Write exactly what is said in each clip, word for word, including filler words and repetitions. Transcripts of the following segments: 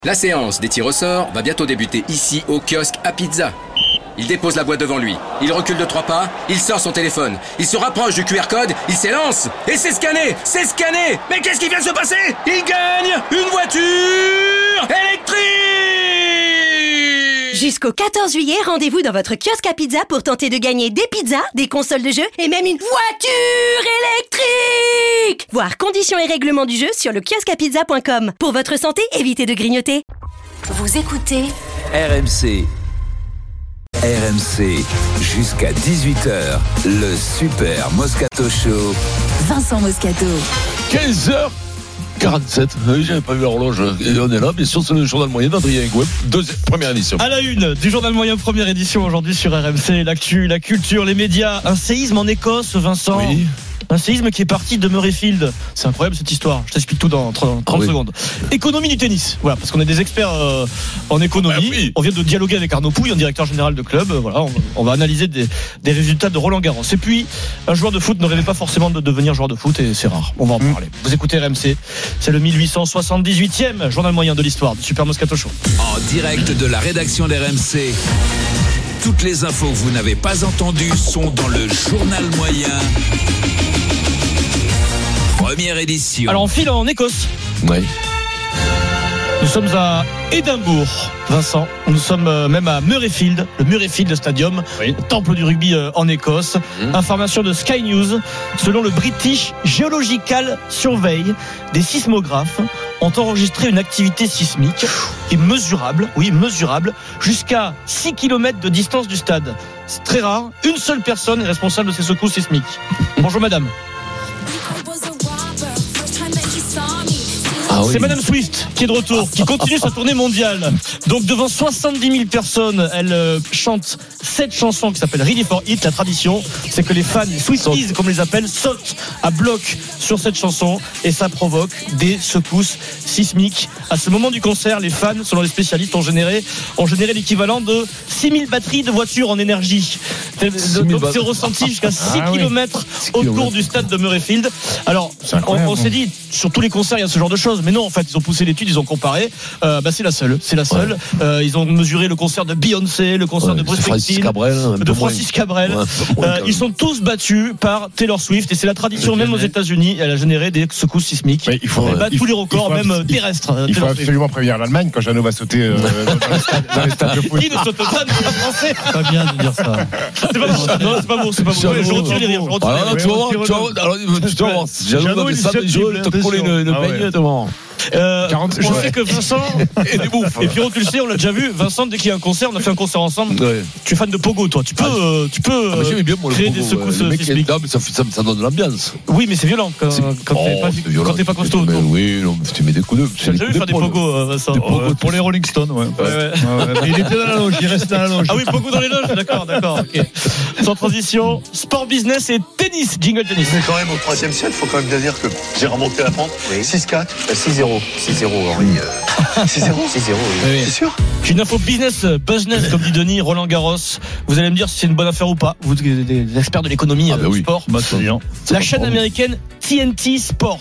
La séance des tirs au sort va bientôt débuter ici au kiosque à pizza. Il dépose la boîte devant lui, il recule de trois pas, il sort son téléphone, il se rapproche du Q R code, il s'élance et c'est scanné, c'est scanné. Mais qu'est-ce qui vient de se passer? Il gagne une voiture électrique! Jusqu'au quatorze juillet, rendez-vous dans votre kiosque à pizza pour tenter de gagner des pizzas, des consoles de jeux et même une voiture électrique. Voir conditions et règlements du jeu sur le kiosque à pizza point com. Pour votre santé, évitez de grignoter. Vous écoutez R M C. R M C, jusqu'à dix-huit heures, le Super Moscato Show. Vincent Moscato. quinze heures quarante-sept, j'avais pas vu l'horloge. Et on est là, bien sûr, c'est le journal moyen d'Adrien Gouet, deuxième, première édition. À la une du journal moyen, première édition aujourd'hui sur R M C, l'actu, la culture, les médias. Un séisme en Écosse, Vincent. Oui. Un séisme qui est parti de Murrayfield. C'est incroyable cette histoire. Je t'explique tout dans trente ah oui. secondes. Économie du tennis. Voilà, parce qu'on est des experts euh, en économie. Ah oui. On vient de dialoguer avec Arnaud Pouille, un directeur général de club. Voilà, on, on va analyser des, des résultats de Roland Garros. Et puis, un joueur de foot ne rêvait pas forcément de devenir joueur de foot et c'est rare. On va en mmh. parler. Vous écoutez R M C. C'est le mille huit cent soixante-dix-huitième journal moyen de l'histoire du Super Moscato Show. En direct de la rédaction d'R M C. Toutes les infos que vous n'avez pas entendues sont dans le journal moyen. Première édition. Alors on file en Écosse. Oui. Nous sommes à Édimbourg, Vincent. Nous sommes même à Murrayfield, le Murrayfield Stadium, oui. Le temple du rugby en Écosse. Mmh. Information de Sky News. Selon le British Geological Survey, des sismographes ont enregistré une activité sismique qui est mesurable, oui, mesurable, jusqu'à six kilomètres de distance du stade. C'est très rare. Une seule personne est responsable de ces secousses sismiques. Bonjour madame. Ah oui. C'est Madame Swift qui est de retour, qui continue sa tournée mondiale. Donc devant soixante-dix mille personnes, elle euh, chante cette chanson qui s'appelle Ready for It. La tradition, c'est que les fans, les Swifties comme on les appelle, sautent à bloc sur cette chanson et ça provoque des secousses sismiques. À ce moment du concert, les fans, selon les spécialistes, ont généré, ont généré l'équivalent de six mille batteries de voitures en énergie. Donc c'est ressenti jusqu'à six ah, kilomètres oui. autour du stade de Murrayfield. Alors, on, on s'est dit, sur tous les concerts, il y a ce genre de choses. Mais non, en fait, ils ont poussé l'étude, ils ont comparé. Euh, bah, c'est la seule, c'est la seule. Ouais. Euh, ils ont mesuré le concert de Beyoncé, le concert ouais, de Bruce Springsteen, de Francis Cabrel. Ouais, euh, ils sont tous battus par Taylor Swift et c'est la tradition même aux États-Unis. Elle a généré des secousses sismiques. Ouais, il faut elle bat tous les records, même abs- terrestres. Il faut absolument prévenir l'Allemagne quand Jeannot va sauter euh, dans, les stades, dans les stades de foot. Qui ne saute pas, n'est pas français. Pas bien de dire ça. C'est pas bon. Non, c'est pas bon, c'est pas bon. Je retire les rires. Je retire les rires. Tu vas voir, tu vas voir. Jeannot va te coller une baignette devant. Euh, on sait que Vincent et des bouffes. Et puis tu le sais, on l'a déjà vu. Vincent, dès qu'il y a un concert, on a fait un concert ensemble. Ouais. Tu es fan de pogo, toi. Tu peux, ah, euh, tu peux ah, euh, bien, moi, créer pogo, des secousses ouais. sismiques. Non, mais ça, ça, ça donne de l'ambiance. Oui, mais c'est violent quand, c'est... quand, oh, t'es, pas, c'est violent, quand t'es pas costaud. Mais oui, non, tu mets des coups de. J'ai déjà vu faire des pogos, Vincent. Des pogos, euh, pour les Rolling Stones, ouais. ouais, ouais. ouais. Il était dans la loge, il restait dans la loge. Ah oui, pogo dans les loges, d'accord, d'accord. Okay. Sans transition, sport business et tennis, jingle tennis. Mais quand même, au troisième set, il faut quand même bien dire que j'ai remonté la pente. Oui. six quatre. six zéro. six zéro. Oui, euh... six zéro six zéro, oui. C'est sûr. J'ai une info business, business, comme dit Denis, Roland Garros. Vous allez me dire si c'est une bonne affaire ou pas. Vous êtes des experts de l'économie, ah bah du oui. sport. Bah, la chaîne américaine T N T Sports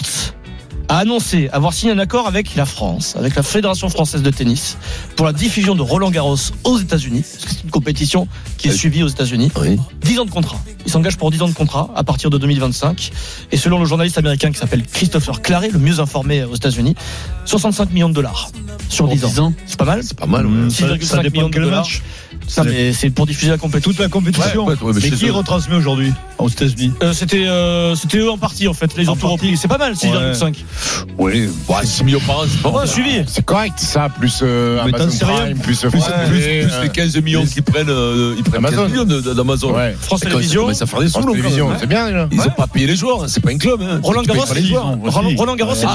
a annoncé avoir signé un accord avec la France, avec la Fédération française de tennis, pour la diffusion de Roland Garros aux États-Unis, parce que c'est une compétition qui est suivie aux États-Unis. Oui. dix ans de contrat. Ils s'engagent pour dix ans de contrat à partir de deux mille vingt-cinq. Et selon le journaliste américain qui s'appelle Christopher Clarey, le mieux informé aux États-Unis, soixante-cinq millions de dollars sur dix ans. ans. C'est pas mal. C'est pas mal. Ouais. six virgule cinq millions de dollars. Ça, mais c'est pour diffuser la compétition. Toute la compétition. Ouais, ouais, mais mais qui eux. retransmet aujourd'hui aux États-Unis? euh, C'était euh, c'était eux en partie en fait. Les ont tout repris. C'est pas mal, six virgule cinq. Oui, ouais, six millions par an, c'est pas mal. Suivi. C'est correct, ça, plus euh, Amazon Prime, plus, plus, plus, ouais, plus, plus euh, les quinze millions qu'ils prennent, euh, ils prennent Amazon. quinze millions d'Amazon. Ouais. France Télévisions. Ça fait des sous, Télévisions, c'est bien déjà. Ils ont pas payé les joueurs, c'est pas un club. Roland Garros, Roland Garros, c'est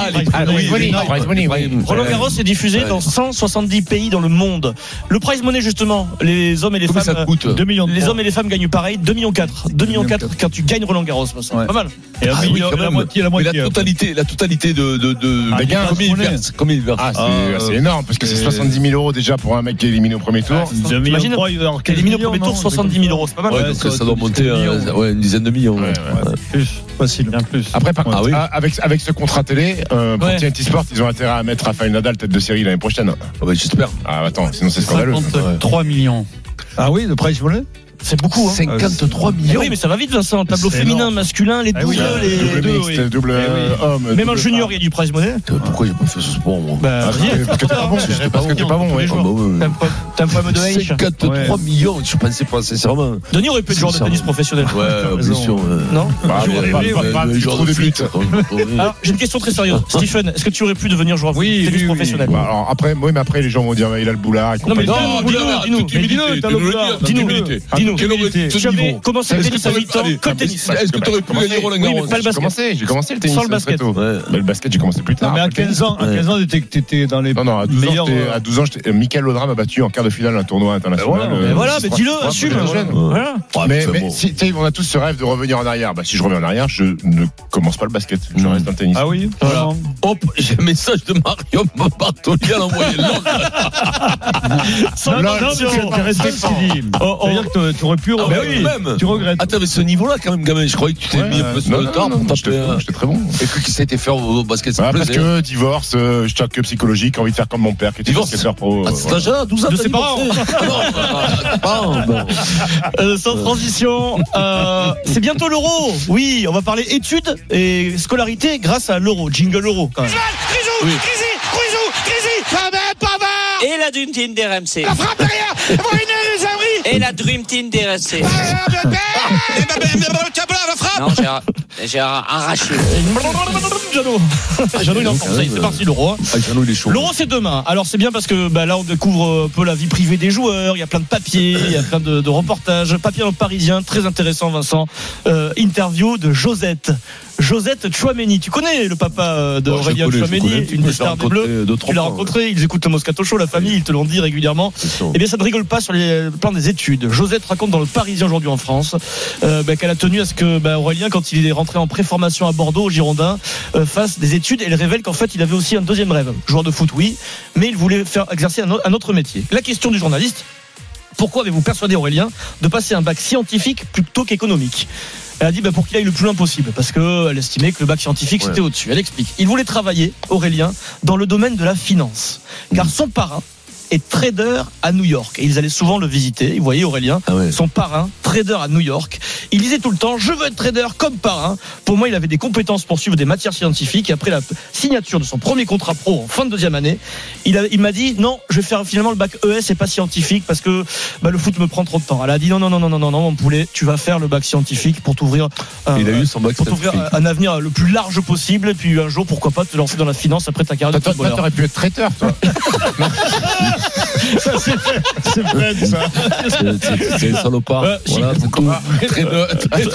Roland Garros est diffusé dans cent soixante-dix pays dans le monde. Le prize money justement, les hommes et les femmes. deux millions. Les hommes et les femmes gagnent pareil, deux virgule quatre millions. deux virgule quatre quand tu gagnes Roland Garros, c'est pas mal. Et ah, oui, la moitié, la moitié. La totalité, la totalité de, de, de, ah, de combien ils versent, combien ils versent. Ah, c'est, ah, c'est énorme, parce que c'est soixante-dix mille euros déjà pour un mec qui est éliminé au premier tour. Ah, Imagine, éliminé au premier tour, soixante-dix mille euros, c'est pas mal. Ouais, donc ça doit monter à une dizaine de millions. facile. Bien plus. Après, par Ah contre, oui. avec, avec ce contrat télé, euh, pour Ouais. T N T Sport, ils ont intérêt à mettre Rafael Nadal tête de série l'année prochaine. Ah bah, j'espère. Ah, attends, sinon c'est scandaleux. cinquante-trois millions. Ah oui, le prize money. C'est beaucoup, hein. cinquante-trois Mais millions. oui, mais ça va vite, Vincent. Tableau C'est féminin, énorme. masculin, les Ah doubles, oui, les Double deux, mixte, oui. double Eh oui. euh, homme. Même double en junior, femme. il y a du prize money. Pourquoi j'ai pas fait ce sport, moi? Bah, Parce vas-y, que- parce que t'es pas bon, c'est parce que t'es pas bon, tous ouais. les jours. Ah bah ouais. T'as un pro- T'as un problème de age. cinquante-trois Ouais. millions, je pensais pas sincèrement. Denis aurait pu être joueur de tennis professionnel. Ouais, bien sûr. Non Bah, Tu mais- aurais bah, pu, bah, ouais. bah, Le tu genre trouves de des buts. flûte. Alors, j'ai une question très sérieuse. Stephen, est-ce que tu aurais pu devenir joueur de Oui, tennis oui, oui. professionnel? Bah, alors après, oui, mais après les gens vont dire mais il a le boulard. Non, mais Non, dis-nous, dis-le, dis-nous, toute dis-nous. humilité, Mais dis-nous, t'as dis-le, le boulard. dis-le, Dis-nous, dis-le. dis-nous. Quel aurait été ce Tu avais niveau? commencé le Est-ce tennis que à t'aurais- huit ans allez, que le tennis. Est-ce que t'aurais pu Commencé. gagner Roland Oui, mais Garros? pas le J'ai basket. commencé, j'ai commencé le tennis Sans le très basket. tôt. Ouais. Mais le basket, j'ai commencé plus tard. Non, mais à après le quinze ans, à Ouais. quinze ans, t'étais, t'étais dans les Non, non, à douze ans, meilleurs. j'étais- à douze ans, j'étais- euh, Michael Laudrup m'a battu en quart de finale d'un tournoi international. Ben voilà, euh, Mais voilà, mais je dis-le, crois- assume. je crois que j'étais jeune. Voilà. Ouais, Mais, enfin, mais bon. si, tu sais, on a tous ce rêve de revenir en arrière. Bah, si je reviens en arrière, je ne commence pas le basket. Je Mm. reste dans le tennis. Ah oui, Voilà. vraiment. Hop, j'ai un message de Mario Bartoli à l'envoyer l'autre. Sans Non, non, non, tu non. tu respectes ce qu'il dit. Oh, oh. C'est-à-dire que tu aurais pu. Ah, Ben bah oui, même. tu regrettes. Attends, mais ce niveau-là, quand même, gamin, je croyais que tu t'es Ouais, mis un peu euh, sur non, le non, tard non, pour j'étais taper. j'étais très bon. Et que qui s'était fait au basket, Voilà, ça parce plaisait. que divorce, euh, choc psychologique, envie de faire comme mon père qui était Divorce. basketteur pro. À euh, cet voilà. âge-là, douze ans, De t'as ses parents. divorcé. Ah non, ah, parents, bon. Euh, sans transition, euh, c'est bientôt l'euro. Oui, on va parler études et scolarité grâce à l'euro. Jingle euro, quand même. Grisou, Grisi, Grisou, Grisi, pas mal, pas mal. Et la Dream Team d'R M C. La frappe derrière, Brunet, les abris. Et la Dream Team d'R M C. Ah, bien, bien. Et ben, ben, ben, ben, tiens, la frappe. Non, j'ai, j'ai arraché. Jeannot. Jeannot, il est en forme. Ça y est, c'est parti l'euro. hein. Ah, Jeannot, il est chaud. L'euro, c'est demain. Alors, c'est bien parce que bah, là, on découvre un peu la vie privée des joueurs. Il y a plein de papiers, il y a plein de, de reportages. Papier dans le Parisien, très intéressant, Vincent. Euh, interview de Josette. Josette Chouameni. Tu connais le papa euh, de Ouais, je Aurélien connais, je Chouameni, connais. une Je des l'ai stars des rencontré Bleus. deux, trois Tu l'as fois, rencontré, ils écoutent le Moscato Show, la famille, ils te l'ont dit régulièrement. C'est ça. Eh bien, ça ne rigole pas sur les- le plan des études. Josette raconte dans le Parisien aujourd'hui en France euh, bah, qu'elle a tenu à ce que bah, Aurélien, quand il est rentré en préformation à Bordeaux, au Girondin, euh, fasse des études. Elle révèle qu'en fait, il avait aussi un deuxième rêve. Joueur de foot, oui, mais il voulait faire exercer un, o- un autre métier. La question du journaliste: pourquoi avez-vous persuadé Aurélien de passer un bac scientifique plutôt qu'économique? Elle a dit bah, pour qu'il aille le plus loin possible, parce qu'elle estimait que le bac scientifique Ouais. c'était au-dessus. Elle explique. Il voulait travailler, Aurélien, dans le domaine de la finance, car son parrain est trader à New York. Et ils allaient souvent le visiter. Vous voyez Aurélien, Ah ouais. son parrain, trader à New York. Il disait tout le temps, je veux être trader comme parrain. Pour moi, il avait des compétences pour suivre des matières scientifiques. Et après la signature de son premier contrat pro en fin de deuxième année, il, a- il m'a dit, non, je vais faire finalement le bac E S et pas scientifique parce que bah, le foot me prend trop de temps. Elle a dit, non, non, non, non, non, non, non, mon poulet, tu vas faire le bac scientifique pour t'ouvrir un, Il a eu son bac pour t'ouvrir scientifique. un, un avenir le plus large possible. Et puis un jour, pourquoi pas te lancer dans la finance après ta carrière de Toi, toi, footballeur. t'aurais pu être traiteur, toi. Ça, c'est Fred. C'est Fred, ça. C'est- c'est- C'est un salopard. Ouais, si. Voilà, c'est tout. Très de-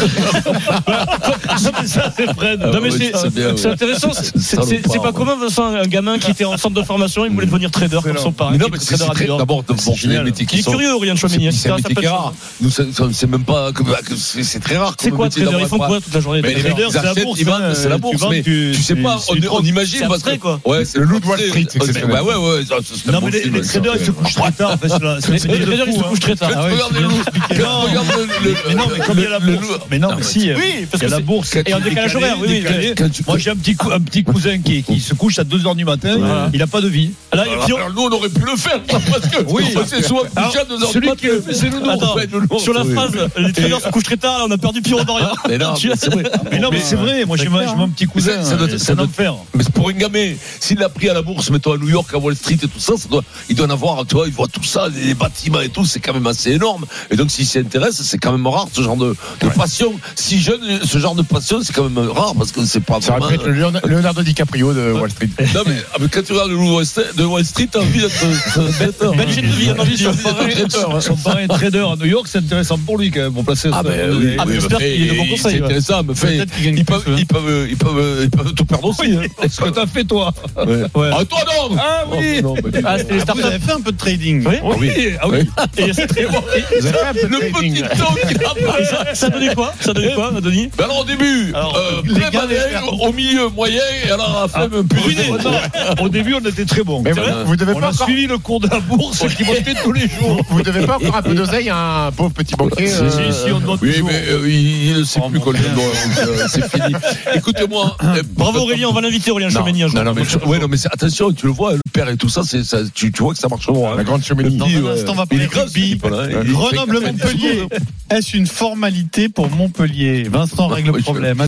Non, mais ça, c'est Fred. Non mais Ouais, c'est, c'est bien, c'est ouais. intéressant. C'est, c'est, Salopard, c'est pas ouais. commun, Vincent, un gamin qui était en centre de formation, il voulait devenir trader comme son parrain. Mais non, qui mais était c'est trader à très- New York. d'abord, d'abord, c'est des génial. métiers Il qui est sont. curieux, Aurélien Chouameni. hein, C'est ça un métier s'appelle qui est ça. rare. Nous, c'est c'est même pas. que- que C'est c'est très rare. C'est comme quoi métier trader? Ils d'avoir font pas- quoi toute la journée? Mais les les mecs, traders, ils c'est la achètent, bourse, ils vendent, hein, c'est la tu bourse. vends, Mais tu- tu sais tu- pas, c'est on une on imagine c'est parce que. abstrait, quoi. Ouais, c'est Le loup de Wall abstrait. Street, c'est exceptionnel. Bah ouais, ouais. ça, c'est un Non, bon mais les, film, les ça. traders, ils se couchent très tard. En fait, c'est la- c'est Les le métier de traders, ils se fou, hein. couchent très tard. Ah ouais, Regarde c'est le bien loup. expliqué. Non, Regarde le- le- mais non, mais comme il y a la le- bourse. le- Mais non, Non, mais mais si. Oui, parce il y que a la c'est- bourse. et en décalage horaire, oui, oui. décalé. Quand tu- Moi, j'ai un petit, cou- un petit cousin qui, qui se couche à deux heures du matin. Voilà. Il n'a pas de vie. Là, il y a Alors, Pio- alors, nous, on aurait pu le faire, parce que Oui. on s'est souvent couché à deux heures du Celui matin. qui le fait, c'est le Attends, sur la phrase, les traders se couchent très tard, là, on a perdu Pierrot Dorian. Mais non, Tu- mais c'est vrai. Mais non, mais c'est vrai. Moi, j'ai mon j'ai mon petit cousin. Mais ça- ça doit- C'est ça un doit- enfer. Mais c'est pour un gamin, s'il a pris à la bourse, mettons à New York, à Wall Street et tout ça, ça doit, il doit en avoir, tu vois, il voit tout ça, les bâtiments et tout, c'est quand même assez énorme. Et donc, s'il s'y intéresse, c'est quand même rare, ce genre de, de passion. Si jeune, ce genre de passion, c'est quand même rare, parce que c'est pas Ça aurait pu vraiment. être le Leonardo- Leonardo DiCaprio de Wall Street. Non, mais, ah, mais quand tu regardes le loup de Wall Street, t'as envie d'être traiteur. Belle chaîne de vie, on a envie de T'as dire. envie d'être traiteur, hein. Son parrain trader à New York, c'est intéressant pour lui quand même, pour placer. Ah ça. ben oui, Ah, mais oui, j'espère mais qu'il est de bons conseils, c'est ouais. intéressant, mais fait, Peut-être qu'il gagne ils plus, peuvent, hein. ils peuvent, ils peuvent, ils peuvent tout perdre aussi. Hein. C'est ce que t'as fait toi. Ouais. Ouais. Ah, toi non. Ah oui. Oh, non, mais- Ah, c'était les Vous startups. avez fait un peu de trading. Oui. Ah oui. banquier. Ah oui. Et c'est très bon. Vous avez fait un peu de Le trading. petit temps qu'il a Et ça, ça donnait quoi Ça donnait quoi, Denis? Ben alors au début, Alors, euh, les très gars, moyen, les- au milieu moyen, et alors à la fin un peu ruiné. Non, au début, on était très bons. Mais vous, vous devez On pas a encore, suivi le cours de la bourse qui montait tous les jours. vous devez pas encore un peu d'oseille à un pauvre petit banquier. Si, euh, si, on demande Oui, toujours. mais euh, il, il ne sait Oh, plus mon quoi lui frère. doit, donc euh, c'est fini. Écoutez-moi. euh, Bravo Aurélien, on va l'inviter Aurélien Non, Chomeny un jour. non, non, mais, je- ouais, non, mais c'est- attention, tu le vois, le père et tout ça, c'est, ça tu, tu vois que ça marche droit. La grande cheminée. Le petit, Dans un ouais. instant, on va Il parler est grand, rugby. ce type-là, il est- Grenoble-Montpellier. Est-ce une formalité pour Montpellier? Vincent Ouais, règle le ouais, je- problème.